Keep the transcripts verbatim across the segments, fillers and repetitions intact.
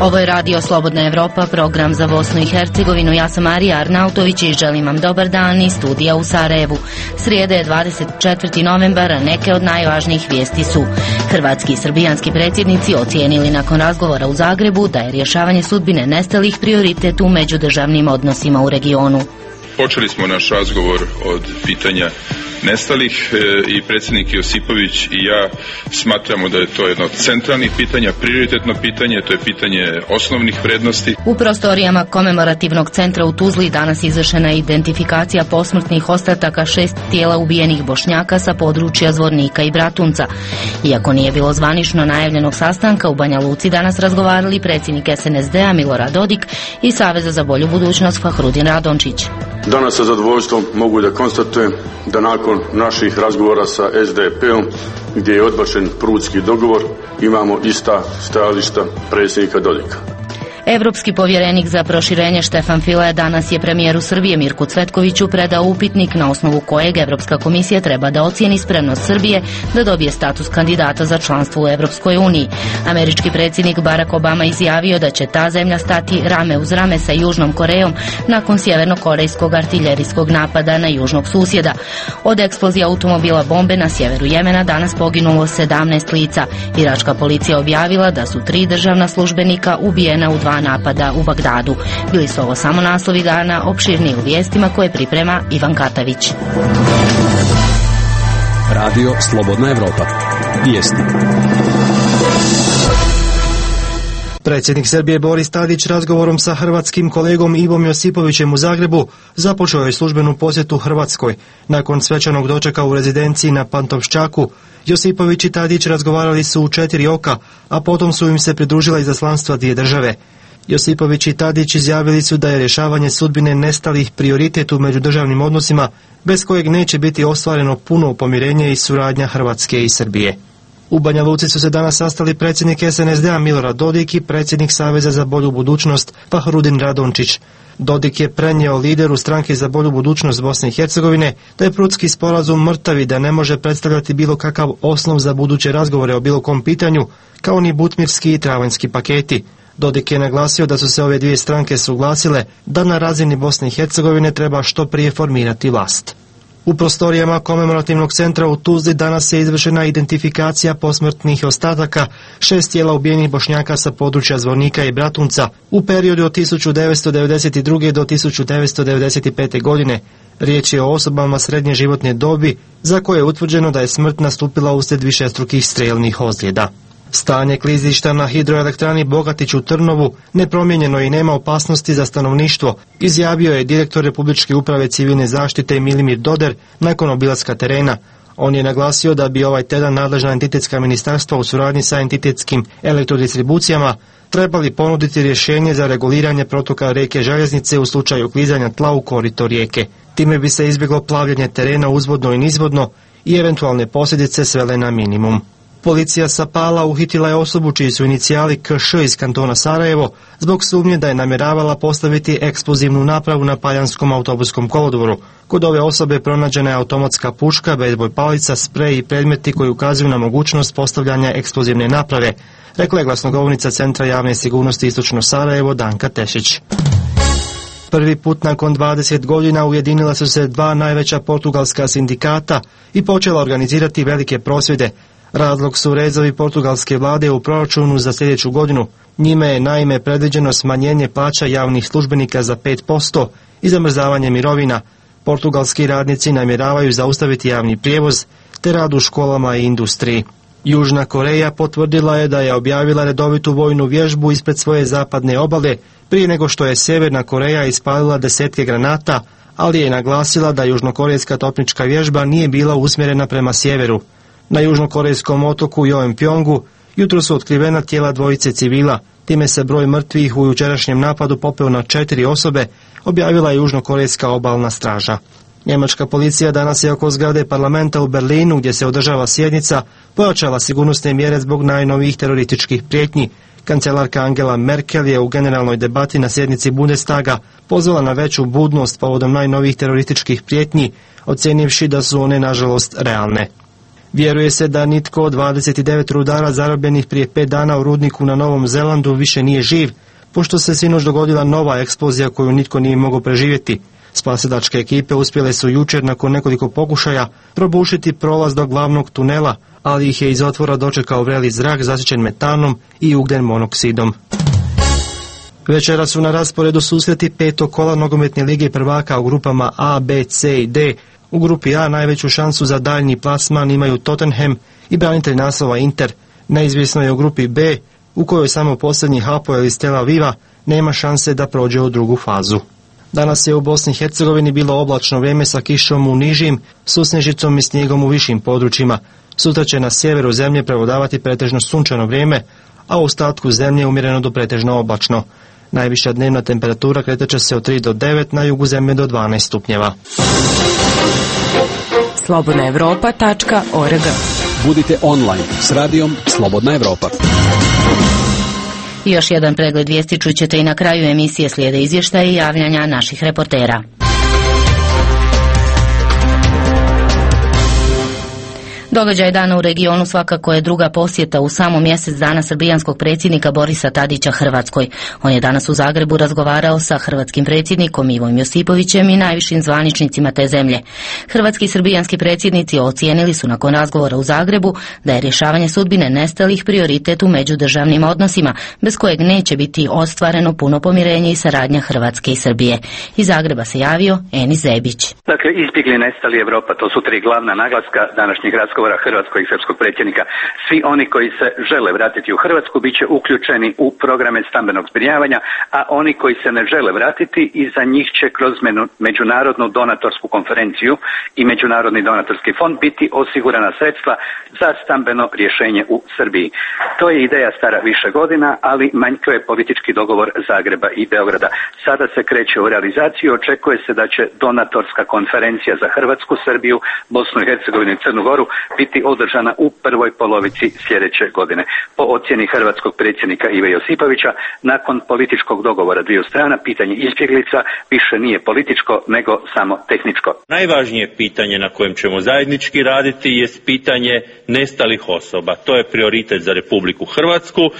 Ovo je Radio Slobodna Evropa, program za Bosnu i Hercegovinu. Ja sam Marija Arnautović i želim vam dobar dan iz studija u Sarajevu. Srijede je dvadeset četvrti novembar, a neke od najvažnijih vijesti su: hrvatski i srbijanski predsjednici ocijenili nakon razgovora u Zagrebu da je rješavanje sudbine nestalih prioritet u međudržavnim odnosima u regionu. Počeli smo naš razgovor od pitanja nestalih i predsjednik Josipović i ja smatramo da je to jedno od centralnih pitanja, prioritetno pitanje, to je pitanje osnovnih vrednosti. U prostorijama komemorativnog centra u Tuzli danas izvršena je identifikacija posmrtnih ostataka šest tijela ubijenih Bošnjaka sa područja Zvornika i Bratunca. Iako nije bilo zvanično najavljenog sastanka, u Banja Luci danas razgovarali predsjednik S N S D-a Milorad Dodik i Saveza za bolju budućnost Fahrudin Radončić. Danas sa zadovoljstvom mogu da konstatujem da nakon naših razgovora sa S D P-om, gdje je odbačen prudski dogovor, imamo ista stajališta predsjednika Dodika. Evropski povjerenik za proširenje Štefan File danas je premijeru Srbije Mirku Cvetkoviću predao upitnik na osnovu kojeg Evropska komisija treba da ocijeni spremnost Srbije da dobije status kandidata za članstvo u Evropskoj uniji. Američki predsjednik Barack Obama izjavio da će ta zemlja stati rame uz rame sa Južnom Korejom nakon sjevernokorejskog artiljerijskog napada na južnog susjeda. Od eksplozije automobila bombe na sjeveru Jemena danas poginulo sedamnaest lica. Iračka policija objavila da su tri državna službenika ubijena u dva napada u Bagdadu. Bili su ovo samo naslovi dana, opširniji u vijestima koje priprema Ivan Katavić. Radio Slobodna Evropa. Vijesti. Predsjednik Srbije Boris Tadić razgovorom sa hrvatskim kolegom Ivom Josipovićem u Zagrebu započeo je službenu posjetu Hrvatskoj. Nakon svečanog dočeka u rezidenciji na Pantovščaku, Josipović i Tadić razgovarali su u četiri oka, a potom su im se pridružila izaslanstva dvije države. Josipović i Tadić izjavili su da je rješavanje sudbine nestalih prioritet u međudržavnim odnosima, bez kojeg neće biti ostvareno puno pomirenje i suradnja Hrvatske i Srbije. U Banja Luci su se danas sastali predsjednik S N S D-a Milorad Dodik i predsjednik Saveza za bolju budućnost Fahrudin Radončić. Dodik je prenio lideru stranke za bolju budućnost Bosne i Hercegovine da je Prudski sporazum mrtav i da ne može predstavljati bilo kakav osnov za buduće razgovore o bilo kom pitanju, kao ni butmirski i travanjski paketi. Dodik je naglasio da su se ove dvije stranke suglasile da na razini Bosne i Hercegovine treba što prije formirati vlast. U prostorijama komemorativnog centra u Tuzli danas je izvršena identifikacija posmrtnih ostataka šest tijela ubijenih Bošnjaka sa područja Zvornika i Bratunca u periodu od tisuću devetsto devedeset druge do tisuću devetsto devedeset pete. godine. Riječ je o osobama srednje životne dobi za koje je utvrđeno da je smrt nastupila uslijed višestrukih strijelnih ozljeda. Stanje klizišta na hidroelektrani Bogatić u Trnovu nepromijenjeno i nema opasnosti za stanovništvo, izjavio je direktor Republičke uprave civilne zaštite Milimir Doder nakon obilaska terena. On je naglasio da bi ovaj tjedan nadležna entitetska ministarstva u suradnji sa entitetskim elektrodistribucijama trebali ponuditi rješenje za reguliranje protoka rijeke Željeznice u slučaju klizanja tla u korito rijeke. Time bi se izbjeglo plavljanje terena uzvodno i nizvodno i eventualne posljedice svele na minimum. Policija sa Pala uhitila je osobu čiji su inicijali K Š iz kantona Sarajevo zbog sumnje da je namjeravala postaviti eksplozivnu napravu na Paljanskom autobuskom kolodvoru. Kod ove osobe pronađena je automatska puška, bejzbol palica, sprej i predmeti koji ukazuju na mogućnost postavljanja eksplozivne naprave, rekla je glasnogovornica Centra javne sigurnosti Istočno Sarajevo Danka Tešić. Prvi put nakon dvadeset godina ujedinila su se dva najveća portugalska sindikata i počela organizirati velike prosvjede. Razlog su rezovi portugalske vlade u proračunu za sljedeću godinu. Njime je naime predviđeno smanjenje plaća javnih službenika za pet posto i zamrzavanje mirovina. Portugalski radnici namjeravaju zaustaviti javni prijevoz te rad u školama i industriji. Južna Koreja potvrdila je da je objavila redovitu vojnu vježbu ispred svoje zapadne obale prije nego što je Sjeverna Koreja ispalila desetke granata, ali je naglasila da južnokorejska topnička vježba nije bila usmjerena prema sjeveru. Na južnokorejskom otoku Jeonpyongu jutro su otkrivena tijela dvojice civila. Time se broj mrtvih u jučerašnjem napadu popeo na četiri osobe, objavila je južnokorejska obalna straža. Njemačka policija danas je oko zgrade parlamenta u Berlinu, gdje se održava sjednica, pojačala sigurnosne mjere zbog najnovijih terorističkih prijetnji. Kancelarka Angela Merkel je u generalnoj debati na sjednici Bundestaga pozvala na veću budnost povodom najnovijih terorističkih prijetnji, ocijenivši da su one nažalost realne. Vjeruje se da nitko od dvadeset devet rudara zarobljenih prije pet dana u rudniku na Novom Zelandu više nije živ, pošto se sinoć dogodila nova eksplozija koju nitko nije mogao preživjeti. Spasilačke ekipe uspjele su jučer nakon nekoliko pokušaja probušiti prolaz do glavnog tunela, ali ih je iz otvora dočekao vreli zrak zasićen metanom i ugljen monoksidom. Večera su na rasporedu susreti petog kola nogometne lige prvaka u grupama A, B, C i D. U grupi A najveću šansu za daljnji plasman imaju Tottenham i branitelj naslova Inter. Neizvjesno je u grupi B, u kojoj samo posljednji Hapoel iz Tel Aviva nema šanse da prođe u drugu fazu. Danas je u Bosni i Hercegovini bilo oblačno vrijeme sa kišom u nižim, susnežicom i snijegom u višim područjima. Sutra će na sjeveru zemlje prevladavati pretežno sunčano vrijeme, a u ostatku zemlje umjereno do pretežno oblačno. Najviša dnevna temperatura kretat će se od tri do devet, na jugu zemlje do dvanaest stupnjeva. slobodna europa tačka org. Budite online s radijom Slobodna Evropa. I još jedan pregled vijesti čućete i na kraju emisije, slijede izvještaje i javljanja naših reportera. Događaj dana u regionu svakako je druga posjeta u samo mjesec dana srbijanskog predsjednika Borisa Tadića Hrvatskoj. On je danas u Zagrebu razgovarao sa hrvatskim predsjednikom Ivom Josipovićem i najvišim zvaničnicima te zemlje. Hrvatski i srbijanski predsjednici ocijenili su nakon razgovora u Zagrebu da je rješavanje sudbine nestalih prioritet u međudržavnim odnosima, bez kojeg neće biti ostvareno puno pomirenje i saradnja Hrvatske i Srbije. Iz Zagreba se javio Enis Zebić. Dakle, izbjegli, nestali, Europa, to su tri glavna naglaska današnjih razgovora hrvatskog i srpskog predsjednika. Svi oni koji se žele vratiti u Hrvatsku bit će uključeni u programe stambenog zbrinjavanja, a oni koji se ne žele vratiti, i za njih će kroz međunarodnu donatorsku konferenciju i međunarodni donatorski fond biti osigurana sredstva za stambeno rješenje u Srbiji. To je ideja stara više godina, ali manjkao je politički dogovor Zagreba i Beograda. Sada se kreće u realizaciju, očekuje se da će donatorska konferencija za Hrvatsku, Srbiju, Bosnu i Hercegovinu i Crnu Goru biti održana u prvoj polovici sljedeće godine. Po ocjeni hrvatskog predsjednika Ive Josipovića, nakon političkog dogovora dviju strana, pitanje izbjeglica više nije političko, nego samo tehničko. Najvažnije pitanje na kojem ćemo zajednički raditi jest pitanje nestalih osoba. To je prioritet za Republiku Hrvatsku. E,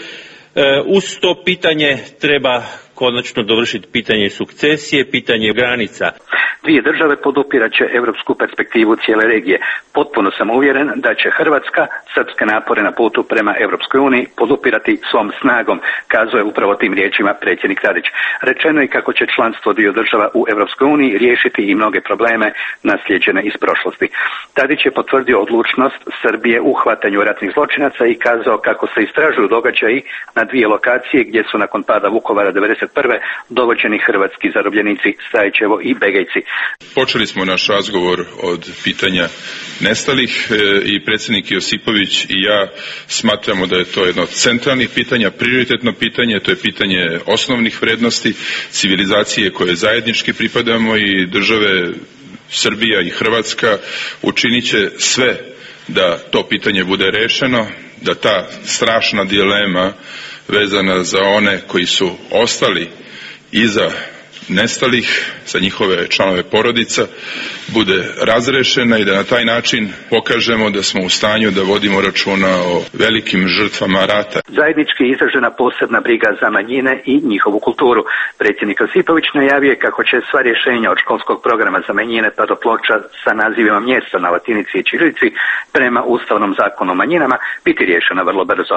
uz to pitanje treba konačno dovršiti pitanje sukcesije, pitanje granica. Dvije države podupirat će europsku perspektivu cijele regije. Potpuno sam uvjeren da će Hrvatska srpske napore na putu prema Europskoj uniji podupirati svom snagom, kazao je upravo tim riječima predsjednik Tadić. Rečeno je kako će članstvo dviju država u Europskoj uniji riješiti i mnoge probleme naslijeđene iz prošlosti. Tadić je potvrdio odlučnost Srbije u hvatanju ratnih zločinaca i kazao kako se istražuju događaji na dvije lokacije gdje su nakon pada Vukovara devedeset prve dovođeni hrvatski zarobljenici Stajićevo i Begejci. Počeli smo naš razgovor od pitanja nestalih i predsjednik Josipović i ja smatramo da je to jedno od centralnih pitanja, prioritetno pitanje, to je pitanje osnovnih vrednosti civilizacije koje zajednički pripadamo, i države Srbija i Hrvatska učinit će sve da to pitanje bude rešeno, da ta strašna dilema vezana za one koji su ostali iza nestalih, za njihove članove porodica, bude razrešena i da na taj način pokažemo da smo u stanju da vodimo računa o velikim žrtvama rata. Zajednički izražena posebna briga za manjine i njihovu kulturu. Predsjednik Josipović najavio kako će sva rješenja od školskog programa za manjine pa do ploča sa nazivima mjesta na latinici i ćirilici prema Ustavnom zakonu o manjinama biti riješena vrlo brzo.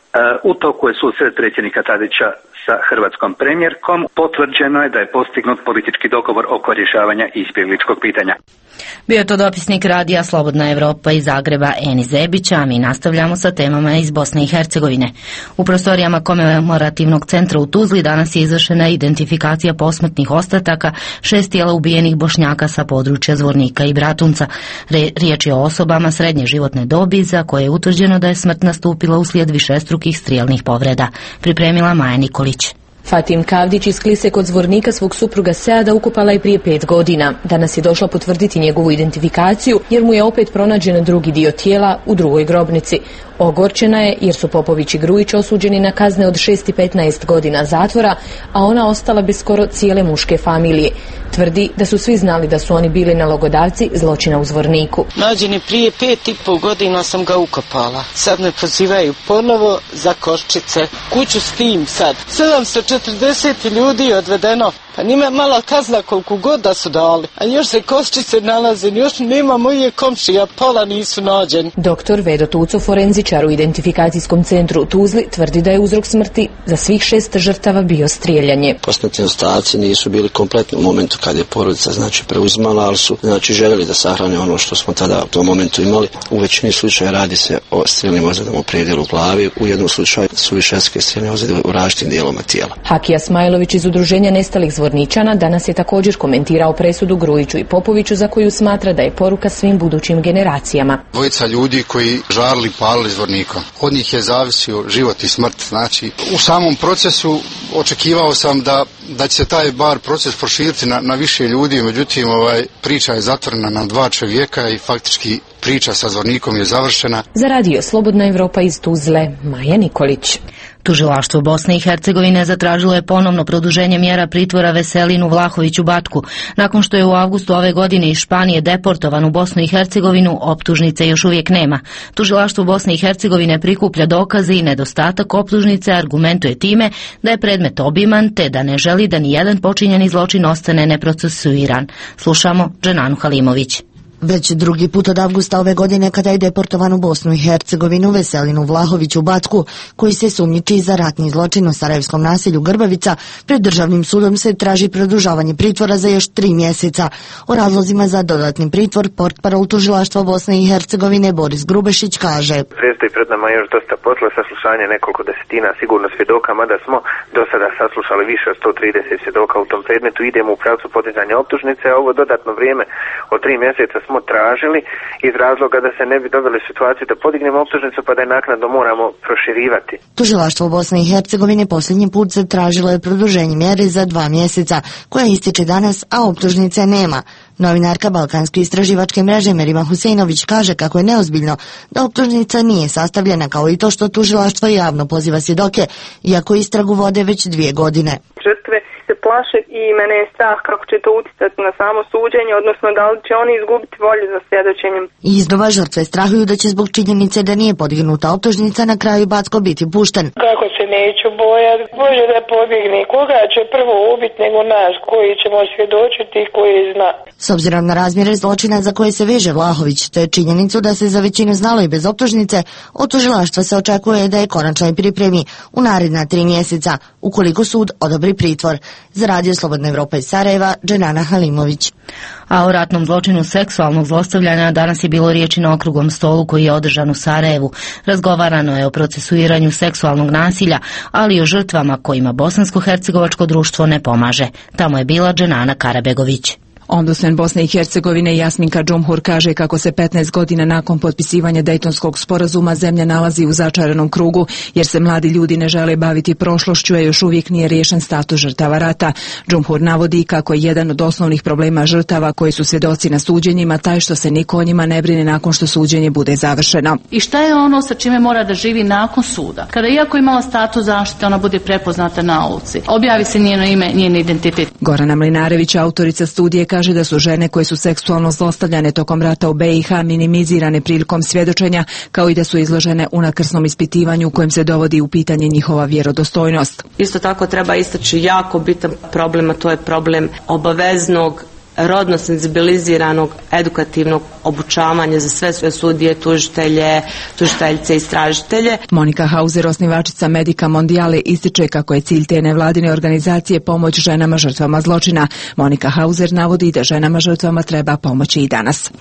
U toku je susret predsjednika Tadića sa hrvatskom premijerkom. Potvrđeno je da je postignut politički dogovor oko rješavanja izbjegličkog pitanja. Bio je to dopisnik radija Slobodna Evropa iz Zagreba Enis Zebić, a mi nastavljamo sa temama iz Bosne i Hercegovine. U prostorijama komemorativnog centra u Tuzli danas je izvršena identifikacija posmrtnih ostataka šest tijela ubijenih Bošnjaka sa područja Zvornika i Bratunca. Riječ je o osobama srednje životne dobi za koje je utvrđeno da je smrt nastupila uslijed višestrukih strijelnih povreda. Pripremila Maja Nikolić. Fatim Kavdić iz Klise kod Zvornika svog supruga Seada ukopala je prije pet godina. Danas je došla potvrditi njegovu identifikaciju jer mu je opet pronađen drugi dio tijela u drugoj grobnici. Ogorčena je jer su Popović i Grujić osuđeni na kazne od šest i petnaest godina zatvora, a ona ostala bez skoro cijele muške familije. Tvrdi da su svi znali da su oni bili nalogodavci zločina u Zvorniku. Nađen je prije pet i pol godina, sam ga ukopala. Sad me pozivaju ponovo za koščice. Kuću s tim sad. sedamsto četrdeset ljudi je odvedeno. Pa njima mala kazna koliko god da su dali. A još se koščice nalaze, još nema moje komšija, pola nisu nađeni. Doktor Vedo Tuco, forenzičar u identifikacijskom centru u Tuzli, tvrdi da je uzrok smrti za svih šest žrtava bio strijeljanje. Posmrtni ostaci nisu bili kompletni u momentu kad je porodica znači preuzimala, ali su znači željeli da sahrane ono što smo tada u tom momentu imali. U većini slučaja radi se o strijelnim ozljedama u predjelu glavi, u jednom slučaju su višestruke strijelne ozljede u različitim dijelovima tijela. Hakija Smajlović iz Udruženja nestalih Zvorničana danas je također komentirao presudu Grujiću i Popoviću, za koju smatra da je poruka svim budućim generacijama. Dvojica ljudi koji žarli, palili Zvornika. Od njih je zavisio život i smrt. Znači, u samom procesu očekivao sam da, da će se taj bar proces proširiti na, na više ljudi, međutim ovaj, priča je zatvorena na dva čovjeka i faktički priča sa Zvornikom je završena. Za radio Slobodna Evropa iz Tuzle, Maja Nikolić. Tužilaštvo Bosne i Hercegovine zatražilo je ponovno produženje mjera pritvora Veselinu Vlahoviću Batku. Nakon što je u avgustu ove godine iz Španije deportovan u Bosnu i Hercegovinu, optužnice još uvijek nema. Tužilaštvo Bosne i Hercegovine prikuplja dokaze i nedostatak optužnice argumentuje time da je predmet obiman, te da ne želi da ni jedan počinjeni zločin ostane neprocesuiran. Slušamo Dženanu Halimović. Već drugi put od avgusta ove godine, kada je deportovan u Bosnu i Hercegovinu Veselinu Vlahoviću Batku, koji se sumnjiči za ratni zločin u sarajevskom naselju Grbavica, pred državnim sudom se traži produžavanje pritvora za još tri mjeseca. O razlozima za dodatni pritvor portparol tužilaštva Bosne i Hercegovine Boris Grubešić kaže: Predstoji pred nama još dosta posla, saslušanje nekoliko desetina sigurno svjedoka, mada smo do sada saslušali više od sto trideset svjedoka u tom predmetu. Idemo u pravcu podizanja optužnice, a ovo dodatno vrijeme od tri mjeseca smo tražili iz razloga da se ne bi doveli u situaciju da podignemo optužnicu pa da je naknadno moramo proširivati. Tužilaštvo Bosne i Hercegovine posljednji put zatražilo je produženje mjere za dva mjeseca, koja ističe danas, a optužnice nema. Novinarka Balkanske istraživačke mreže Merima Huseinović kaže kako je neozbiljno da optužnica nije sastavljena, kao i to što tužilaštvo javno poziva svjedoke, iako istragu vode već dvije godine. Žrtve se plaše i mene je strah kako će to utjecati na samo suđenje, odnosno da li će oni izgubiti volju za svjedočenjem. Iznova žrtve strahuju da će zbog činjenice da nije podignuta optužnica na kraju Backo biti pušten. Kako se neću bojati, bolje da pobjegne. Koga će prvo ubiti nego nas koji ćemo svjedočiti i koji zna. S obzirom na razmjere zločina za koje se veže Vlahović, te činjenicu da se za većinu znalo i bez optužnice, od tužilaštva se očekuje da je konačno i pripremi u naredna tri mjeseca, ukoliko sud odobri pritvor. Za radio Slobodna Evropa iz Sarajeva, Dženana Halimović. A o ratnom zločinu seksualnog zlostavljanja danas je bilo riječi na okruglom stolu koji je održan u Sarajevu. Razgovarano je o procesuiranju seksualnog nasilja, ali i o žrtvama kojima bosansko-hercegovačko društvo ne pomaže. Tamo je bila Dženana Karabegović. Ombudsman Bosne i Hercegovine Jasminka Džumhur kaže kako se petnaest godina nakon potpisivanja Dejtonskog sporazuma zemlja nalazi u začaranom krugu, jer se mladi ljudi ne žele baviti prošlošću, a još uvijek nije riješen status žrtava rata. Džumhur navodi kako je jedan od osnovnih problema žrtava koji su svjedoci na suđenjima taj što se niko o njima ne brine nakon što suđenje bude završeno. I šta je ono sa čime mora da živi nakon suda? Kada iako imala status zaštite, ona bude prepoznata na ulici. Objavi se njeno ime, njen identitet. Gorana Mlinarević, autorica studije, kaže da su žene koje su seksualno zlostavljane tokom rata u B i H minimizirane prilikom svjedočenja, kao i da su izložene unakrsnom ispitivanju u kojem se dovodi u pitanje njihova vjerodostojnost. Isto tako treba istaći jako bitan problem, a to je problem obaveznog rodno senzibiliziranog edukativnog obučavanja za sve sudije, tužitelje, tužiteljce i istražitelje. Monika Hauser, osnivačica Medica Mondiale, ističe kako je cilj te nevladine organizacije pomoć ženama žrtvama zločina. Monika Hauser navodi da ženama žrtvama treba pomoći i danas.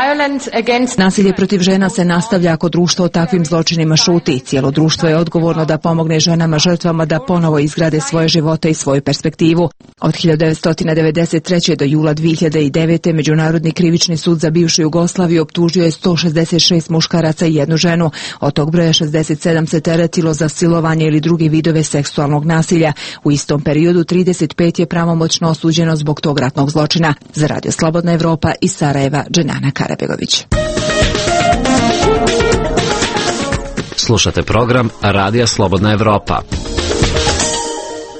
Nasilje protiv žena se nastavlja ako društvo o takvim zločinima šuti. Cijelo društvo je odgovorno da pomogne ženama žrtvama da ponovo izgrade svoje živote i svoju perspektivu. Od hiljadu devetsto devedeset treće do jula dvije hiljade devete. Međunarodni krivični sud za bivšu Jugoslaviju optužio je sto šezdeset šest muškaraca i jednu ženu. Od tog broja šezdeset sedam se teretilo za silovanje ili druge vidove seksualnog nasilja. U istom periodu trideset pet je pravomoćno osuđeno zbog tog ratnog zločina. Za radio Slobodna Evropa iz Sarajeva, Dženana Karabegović. Slušate program Radija Slobodna Evropa.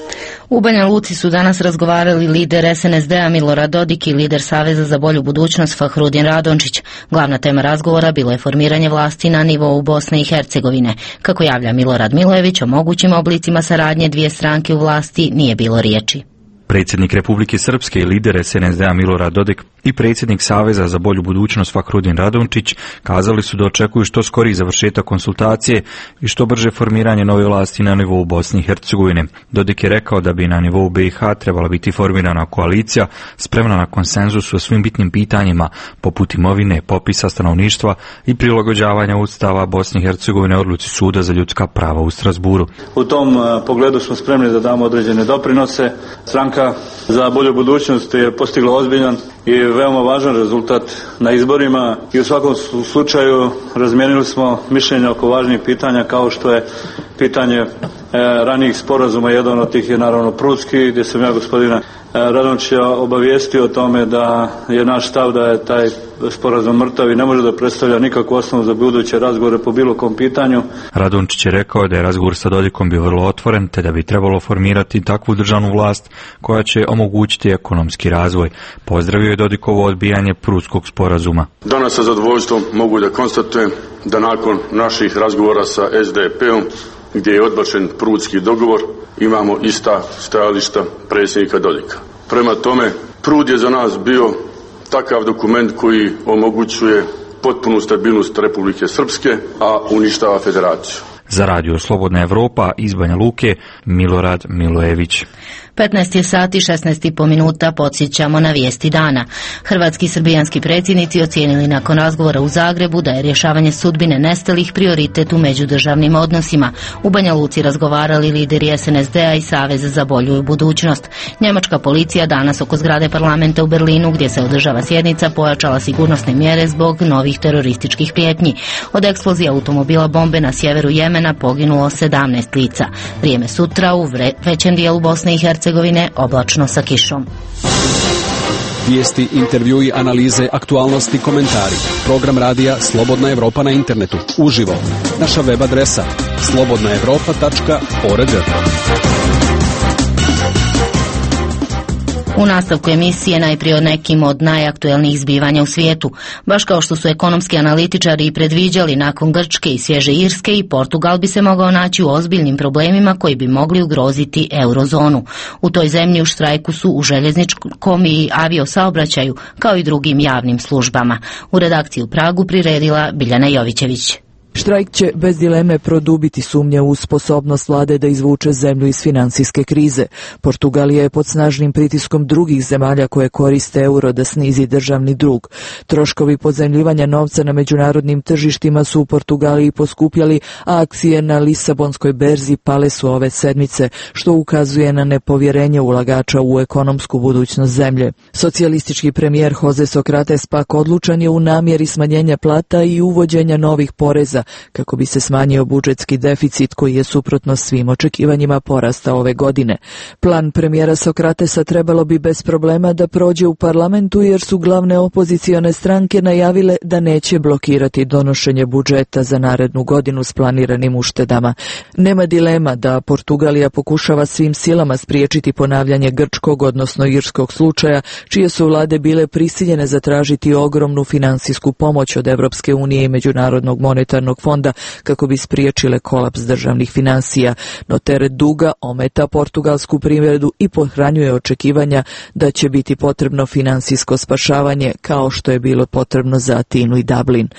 U Banja Luci su danas razgovarali lider es en es de-a Milorad Dodik i lider Saveza za bolju budućnost Fahrudin Radončić. Glavna tema razgovora bilo je formiranje vlasti na nivou Bosne i Hercegovine. Kako javlja Milorad Milojević, o mogućim oblicima saradnje dvije stranke u vlasti nije bilo riječi. Predsjednik Republike Srpske i lider es en es de-a Milorad Dodik i predsjednik Saveza za bolju budućnost Fahrudin Radončić kazali su da očekuju što skoriji završetak konsultacije i što brže formiranje nove vlasti na nivou Bosne i Hercegovine. Dodik je rekao da bi na nivou be i ha trebala biti formirana koalicija spremna na konsenzus o svim bitnim pitanjima poput imovine, popisa stanovništva i prilagođavanja ustava Bosne i Hercegovine odluci Suda za ljudska prava u Strasburu. U tom pogledu smo spremni da damo određene doprinose. Stranka za bolju budućnost je postigla ozbiljan i veoma važan rezultat na izborima i u svakom slučaju razmijenili smo mišljenja oko važnih pitanja kao što je pitanje e, ranijih sporazuma. Jedan od tih je naravno Prudski, gdje sam ja gospodina Radončića obavijestio o tome da je naš stav da je taj sporazum mrtav i ne može da predstavlja nikakvu osnovu za buduće razgovore po bilo kom pitanju. Radončić je rekao da je razgovor sa Dodikom bio vrlo otvoren, te da bi trebalo formirati takvu državnu vlast koja će omogućiti ekonomski razvoj. Pozdravio je Dodikovo odbijanje Prudskog sporazuma. Danas sa zadovoljstvom mogu da konstatujem da nakon naših razgovora sa es de pe-om, gdje je odbačen Prudski dogovor, imamo ista stajališta predsjednika Dodika. Prema tome, Prud je za nas bio takav dokument koji omogućuje potpunu stabilnost Republike Srpske, a uništava federaciju. Za radio Slobodna Evropa iz Banja Luke, Milorad Milojević. petnaest je sati šesnaest i po minuta, podsjećamo na vijesti dana. Hrvatski i srbijanski predsjednici ocijenili nakon razgovora u Zagrebu da je rješavanje sudbine nestalih prioritet u međudržavnim odnosima. U Banja Luci razgovarali lideri es en es de-a i Saveza za bolju budućnost. Njemačka policija danas oko zgrade parlamenta u Berlinu, gdje se održava sjednica, pojačala sigurnosne mjere zbog novih terorističkih prijetnji. Od eksplozije automobila bombe na sjeveru Jemena poginulo sedamnaest lica. Vrijeme sutra u vre, većem dijelu Bosne i Hercegovine oblačno sa kišom. Vijesti, intervjui, analize, aktualnosti, komentari. Program radija Slobodna Evropa na internetu. Uživo. Naša web adresa slobodna evropa tačka org. U nastavku emisije najprije o nekim od najaktuelnijih zbivanja u svijetu. Baš kao što su ekonomski analitičari i predviđali, nakon Grčke i svježe Irske i Portugal bi se mogao naći u ozbiljnim problemima koji bi mogli ugroziti eurozonu. U toj zemlji u štrajku su u željezničkom i aviosaobraćaju, kao i drugim javnim službama. U redakciji u Pragu priredila Biljana Jovićević. Štrajk će bez dileme produbiti sumnje u sposobnost vlade da izvuče zemlju iz financijske krize. Portugalija je pod snažnim pritiskom drugih zemalja koje koriste euro da snizi državni dug. Troškovi pozajmljivanja novca na međunarodnim tržištima su u Portugaliji poskupjali, a akcije na Lisabonskoj berzi pale su ove sedmice, što ukazuje na nepovjerenje ulagača u ekonomsku budućnost zemlje. Socijalistički premijer Jose Sokrates pak odlučan je u namjeri smanjenja plata i uvođenja novih poreza, kako bi se smanjio budžetski deficit koji je suprotno svim očekivanjima porastao ove godine. Plan premijera Sokratesa trebalo bi bez problema da prođe u parlamentu, jer su glavne opozicione stranke najavile da neće blokirati donošenje budžeta za narednu godinu s planiranim uštedama. Nema dilema da Portugalija pokušava svim silama spriječiti ponavljanje grčkog, odnosno irskog slučaja, čije su vlade bile prisiljene zatražiti ogromnu finansijsku pomoć od Evropske unije i Međunarodnog monetarnog fonda kako bi spriječile kolaps državnih financija, no teret duga ometa portugalsku privredu i pohranjuje očekivanja da će biti potrebno finansijsko spašavanje kao što je bilo potrebno za Atinu i Dublin.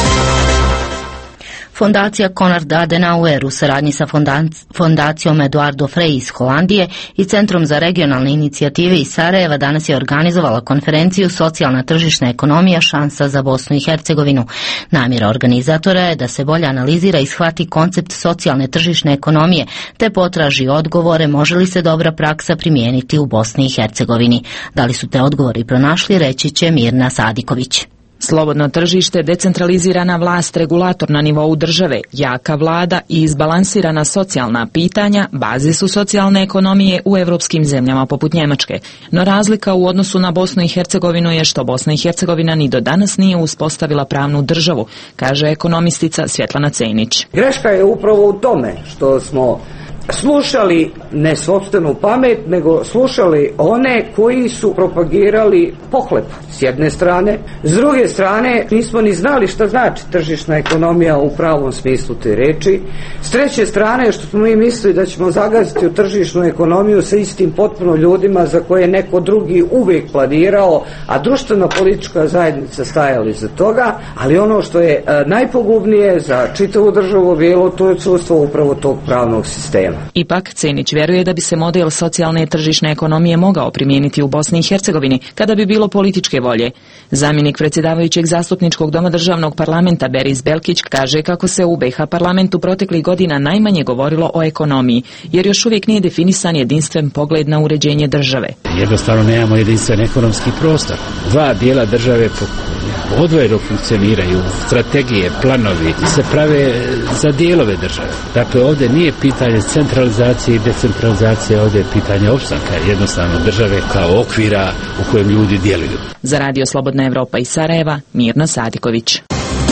Fondacija Konrad Adenauer u saradnji sa fondacijom Eduardo Frei iz Holandije i Centrom za regionalne inicijative iz Sarajeva danas je organizovala konferenciju Socijalna tržišna ekonomija, šansa za Bosnu i Hercegovinu. Namjera organizatora je da se bolje analizira i shvati koncept socijalne tržišne ekonomije, te potraži odgovore može li se dobra praksa primijeniti u Bosni i Hercegovini. Da li su te odgovori pronašli, reći će Mirna Sadiković. Slobodno tržište, decentralizirana vlast, regulator na nivou države, jaka vlada i izbalansirana socijalna pitanja baze su socijalne ekonomije u evropskim zemljama poput Njemačke. No razlika u odnosu na Bosnu i Hercegovinu je što Bosna i Hercegovina ni do danas nije uspostavila pravnu državu, kaže ekonomistica Svjetlana Cejnić. Greška je upravo u tome što smo slušali ne sopstvenu pamet, nego slušali one koji su propagirali pohlepu s jedne strane, s druge strane nismo ni znali šta znači tržišna ekonomija u pravom smislu te reči, s treće strane što smo mi mislili da ćemo zagaziti u tržišnu ekonomiju sa istim potpuno ljudima za koje neko drugi uvijek planirao, a društvena politička zajednica stajali za toga, ali ono što je e, najpogubnije za čitavu državu bilo, to je odsustvo upravo tog pravnog sistema. Ipak, Cenić vjeruje da bi se model socijalne tržišne ekonomije mogao primijeniti u Bosni i Hercegovini kada bi bilo političke volje. Zamjenik predsjedavajućeg zastupničkog doma državnog parlamenta Beris Belkić kaže kako se u B iH parlamentu proteklih godina najmanje govorilo o ekonomiji, jer još uvijek nije definisan jedinstven pogled na uređenje države. Jednostavno nemamo jedinstven ekonomski prostor. Dva dijela države odvojeno funkcioniraju, strategije, planovi se prave za dijelove države. Dakle, ovdje nije pitanje centralizacije i decentralizacije, ovdje je pitanje opstanka jednostavno države kao okvira u kojem ljudi djeluju. Za Radio Slobodna Evropa iz Sarajeva, Mirna Sadiković.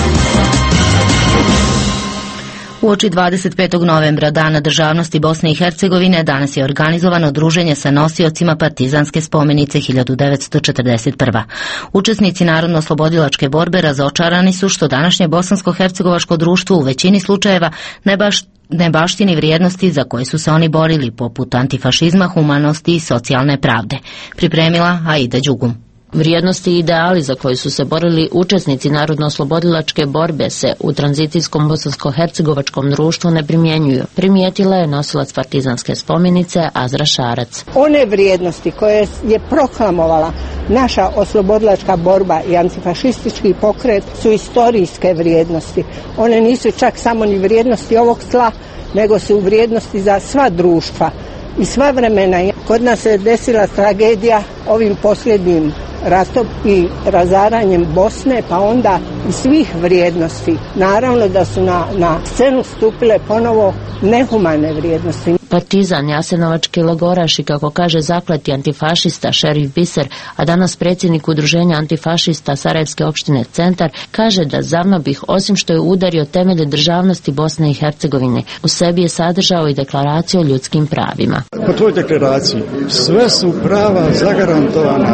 Uoči dvadeset petog novembra, Dana državnosti Bosne i Hercegovine, danas je organizovano druženje sa nosiocima partizanske spomenice hiljadu devetsto četrdeset prve. Učesnici narodno-oslobodilačke borbe razočarani su što današnje bosansko-hercegovačko društvo u većini slučajeva ne baš ne baštini vrijednosti za koje su se oni borili, poput antifašizma, humanosti i socijalne pravde. Pripremila Aida Đugum. Vrijednosti i ideali za koji su se borili učesnici narodno-oslobodilačke borbe se u tranzicijskom bosansko-hercegovačkom društvu ne primjenjuju. Primijetila je nosilac partizanske spomenice Azra Šarac. One vrijednosti koje je proklamovala naša oslobodilačka borba i antifašistički pokret su istorijske vrijednosti. One nisu čak samo ni vrijednosti ovog tla, nego su vrijednosti za sva društva i sva vremena. Kod nas se desila tragedija ovim posljednjim ratom i razaranjem Bosne, pa onda i svih vrijednosti. Naravno da su na, na scenu stupile ponovo nehumane vrijednosti. Partizan jasenovački logoraš i, kako kaže zakleti antifašista Šerif Biser, a danas predsjednik udruženja antifašista Sarajevske opštine Centar, kaže da Zavnobih, osim što je udario temelje državnosti Bosne i Hercegovine, u sebi je sadržao i deklaraciju o ljudskim pravima. Po toj deklaraciji sve su prava zagarantovana,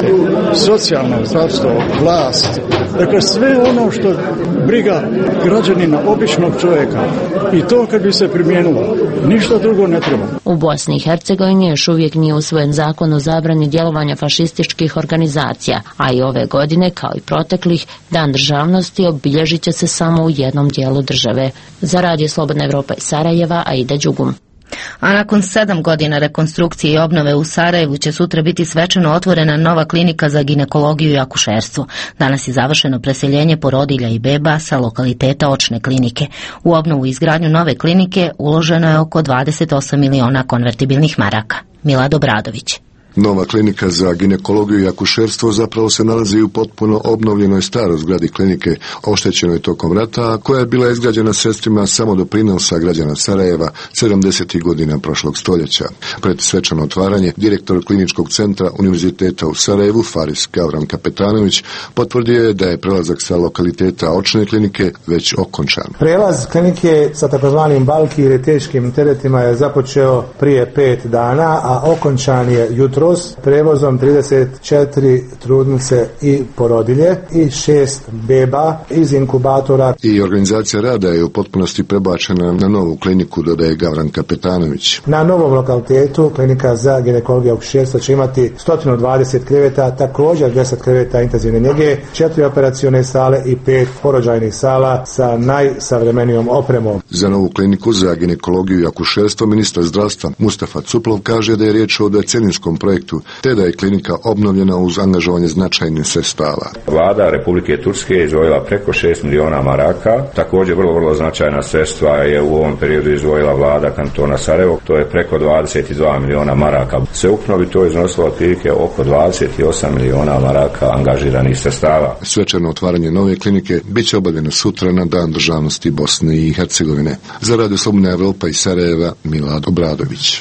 socijalno zdravstvo, vlast, dakle sve ono što briga građanina, običnog čovjeka, i to kad bi se primijenilo, ništa drugo ne treba. U Bosni i Hercegovini još uvijek nije usvojen zakon o zabrani djelovanja fašističkih organizacija, a i ove godine, kao i proteklih, Dan državnosti obilježit će se samo u jednom dijelu države. Za Radio Slobodna Evropa iz Sarajeva, Aida Đugum. A nakon sedam godina rekonstrukcije i obnove u Sarajevu će sutra biti svečano otvorena nova klinika za ginekologiju i akušerstvo. Danas je završeno preseljenje porodilja i beba sa lokaliteta Očne klinike. U obnovu i izgradnju nove klinike uloženo je oko dvadeset osam miliona konvertibilnih maraka. Milad Obradović. Nova klinika za ginekologiju i akušerstvo zapravo se nalazi u potpuno obnovljenoj staroj zgradi klinike oštećenoj tokom rata, a koja je bila izgrađena sredstvima samodoprinosa građana Sarajeva sedamdesetih godina prošlog stoljeća. Pred svečano otvaranje direktor kliničkog centra Univerziteta u Sarajevu, Faris Gavran Kapetanović, potvrdio je da je prelazak sa lokaliteta Očne klinike već okončan. Prelaz klinike sa takozvanim balki ili teškim teretima je započeo prije pet dana, a okončan je jutro prevozom trideset četiri trudnice i porodilje i šest beba iz inkubatora. I organizacija rada je u potpunosti prebačena na novu kliniku, dodaje Gavran Kapetanović. Na novom lokalitetu klinika za ginekologiju i akušerstvo će imati sto dvadeset kreveta, također deset kreveta intenzivne njege, četiri operacione sale i pet porođajnih sala sa najsavremenijom opremom. Za novu kliniku za ginekologiju i akušerstvo ministar zdravstva Mustafa Cuplov kaže da je riječ o decenijskom projektu, te da je klinika obnovljena uz angažovanje značajnih sredstava. Vlada Republike Turske je izdvojila preko šest miliona maraka. Također vrlo, vrlo značajna sredstva je u ovom periodu izdvojila vlada kantona Sarajevo, to je preko dvadeset dva miliona maraka. Sveukupno bi to iznosilo otprilike oko dvadeset osam miliona maraka angažiranih sredstava. Svečano otvaranje nove klinike biće obavljeno sutra na Dan državnosti Bosne i Hercegovine. Za Radio Slobodna Evropa iz Sarajeva, Milad Obradović.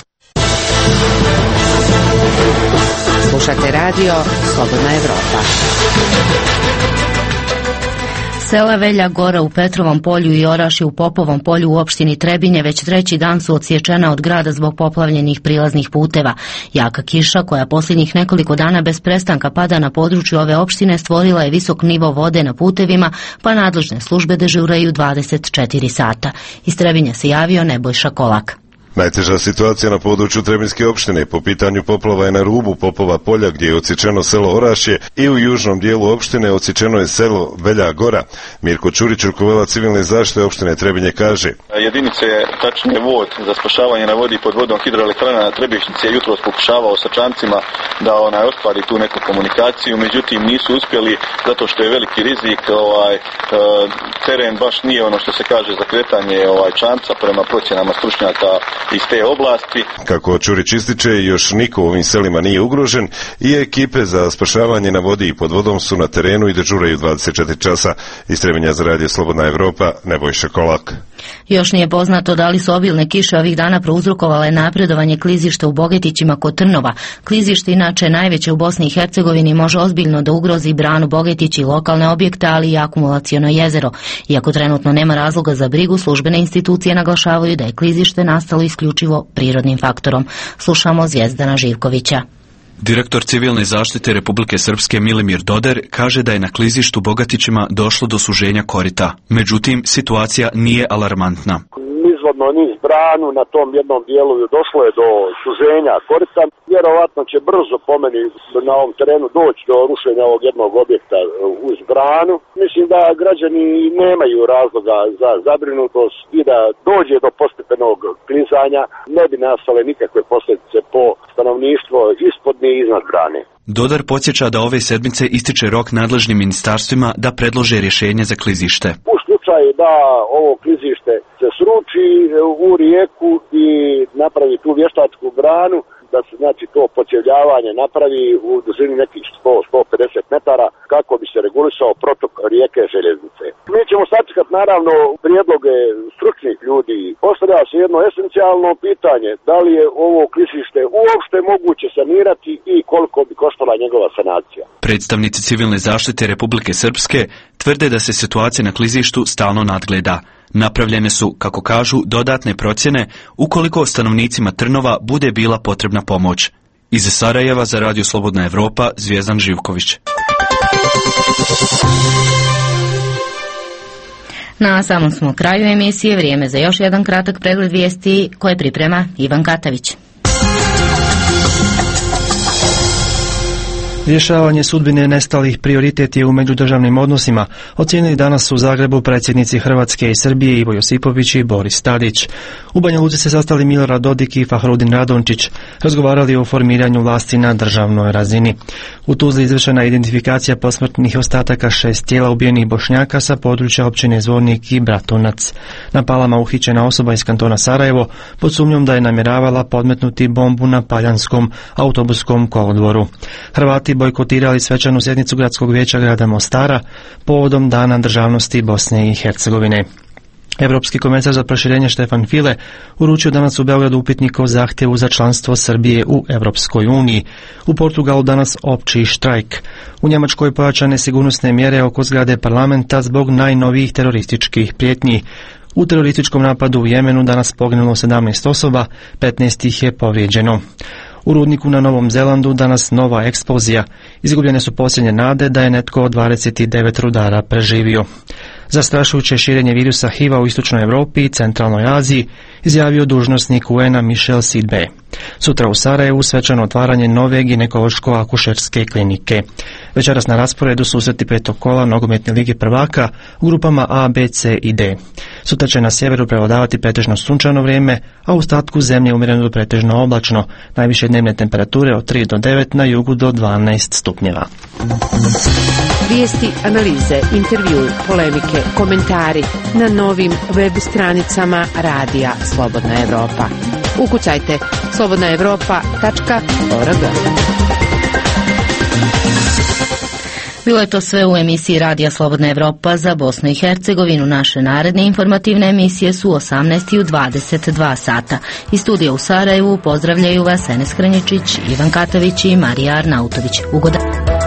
Slušate radio Slobodna Evropa. Sela Velja Gora u Petrovom polju i Orašje u Popovom polju u opštini Trebinje već treći dan su odsječena od grada zbog poplavljenih prilaznih puteva. Jaka kiša koja posljednjih nekoliko dana bez prestanka pada na području ove opštine stvorila je visok nivo vode na putevima, pa nadležne službe dežuraju dvadeset četiri sata. Iz Trebinja se javio Nebojša Kolak. Najteža situacija na području Trebinjske opštine po pitanju poplava je na rubu Popova polja gdje je odsječeno selo Orašje i u južnom dijelu opštine odsječeno je selo Velja Gora. Mirko Čurić, rukovodilac civilne zaštite opštine Trebinje, kaže: Jedinice, tačnije vod za spašavanje na vodi pod vodom hidroelektrana na Trebišnjici je jutros pokušavao sa čamcima da onaj ostvari tu neku komunikaciju, međutim nisu uspjeli zato što je veliki rizik, ovaj teren baš nije ono što se kaže za kretanje ovaj čamca prema procjenama stručnjaka iz te oblasti. Kako Čurić ističe, još niko u ovim selima nije ugrožen i ekipe za spašavanje na vodi i pod vodom su na terenu i dežuraju dvadeset četiri časa. Iz Trebinja za radio Slobodna Evropa, Nebojša Kolak. Još nije poznato da li su obilne kiše ovih dana prouzrokovale napredovanje klizišta u Bogetićima kod Trnova. Klizište, inače najveće u Bosni i Hercegovini, može ozbiljno da ugrozi branu Bogetić i lokalne objekte, ali i akumulaciono jezero. Iako trenutno nema razloga za brigu, službene institucije naglašavaju da je klizište nastalo isključivo prirodnim faktorom. Slušamo Zvijezdana Živkovića. Direktor civilne zaštite Republike Srpske Milimir Doder kaže da je na klizištu Bogatićima došlo do suženja korita. Međutim, situacija nije alarmantna. Nizvodno niz branu na tom jednom dijelu došlo je do suženja korita. Vjerovatno će brzo po meni na ovom terenu doći do rušenja ovog jednog objekta uz branu. Mislim da građani nemaju razloga za zabrinutost i da dođe do postepenog klizanja ne bi nastale nikakve posljedice po stanovništvo ispod ni iznad brane. Dodar podsjeća da ove sedmice ističe rok nadležnim ministarstvima da predlože rješenje za klizište. U slučaju da ovo klizište se sruči u rijeku i napravi tu vještačku branu, da se znači to počevljavanje napravi u dužini nekih sto do sto pedeset metara kako bi se regulisao protok rijeke Željeznice. Mi ćemo sačekati naravno prijedloge stručnih ljudi. Postavlja se jedno esencijalno pitanje, da li je ovo klizište uopšte moguće sanirati i koliko bi koštala njegova sanacija. Predstavnici civilne zaštite Republike Srpske tvrde da se situacija na klizištu stalno nadgleda. Napravljene su, kako kažu, dodatne procjene ukoliko stanovnicima Trnova bude bila potrebna pomoć. Iz Sarajeva za radio Slobodna Evropa, Zvijezdan Živković. Na samom smo kraju emisije, vrijeme za još jedan kratak pregled vijesti koje priprema Ivan Katavić. Rješavanje sudbine nestalih prioritet je u međudržavnim odnosima, ocijenili danas u Zagrebu predsjednici Hrvatske i Srbije Ivo Josipović i Boris Tadić. U Banja Luci se sastali Milorad Dodik i Fahrudin Radončić, razgovarali o formiranju vlasti na državnoj razini. U Tuzli izvršena identifikacija posmrtnih ostataka šest tijela ubijenih Bošnjaka sa područja općine Zvornik i Bratunac. Na Palama uhićena osoba iz kantona Sarajevo pod sumnjom da je namjeravala podmetnuti bombu na Paljanskom autobuskom kolodvoru. Hrvati bojkotirali svečanu sjednicu Gradskog vijeća grada Mostara povodom Dana državnosti Bosne i Hercegovine. Europski komesar za proširenje Štefan File uručio danas u Beogradu upitnik o zahtjevu za članstvo Srbije u Europskoj uniji. U Portugalu danas opći štrajk. U Njemačkoj pojačane sigurnosne mjere oko zgrade parlamenta zbog najnovijih terorističkih prijetnji. U terorističkom napadu u Jemenu danas poginulo sedamnaest osoba, petnaest ih je povrijeđeno. U rudniku na Novom Zelandu danas nova eksplozija. Izgubljene su posljednje nade da je netko od dvadeset devet rudara preživio. Zastrašujuće širenje virusa H I V-a u istočnoj Europi i centralnoj Aziji izjavio dužnosnik U N-a Michel Sidbe. Sutra u Sarajevu svečano otvaranje nove ginekološko-akušerske klinike. Večeras na rasporedu susreti petog kola nogometne lige prvaka u grupama A, B, C i D. Sutra će na sjeveru prevladavati pretežno sunčano vrijeme, a u ostatku zemlje umjereno do pretežno oblačno. Najviše dnevne temperature od tri do devet, na jugu do dvanaest stupnjeva. Vijesti, analize, intervju, polemike, komentari na novim web stranicama Radija Slobodna Evropa. Ukucajte slobodna evropa tačka org. Bilo je to sve u emisiji Radija Slobodna Evropa za Bosnu i Hercegovinu. Naše naredne informativne emisije su u osamnaest i u dvadeset dva sata. Iz studija u Sarajevu pozdravljaju vas Enes Hrnječić, Ivan Katavić i Marija Arnautović. Ugodan.